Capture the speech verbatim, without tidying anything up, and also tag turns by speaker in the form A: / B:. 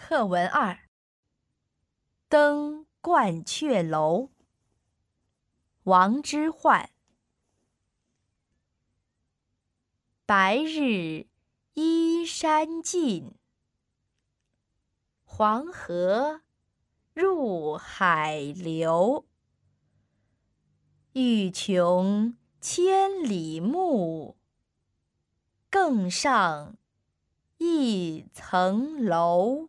A: 课文二：登鹳雀楼。王之涣。白日依山尽，黄河入海流。欲穷千里目，更上一层楼。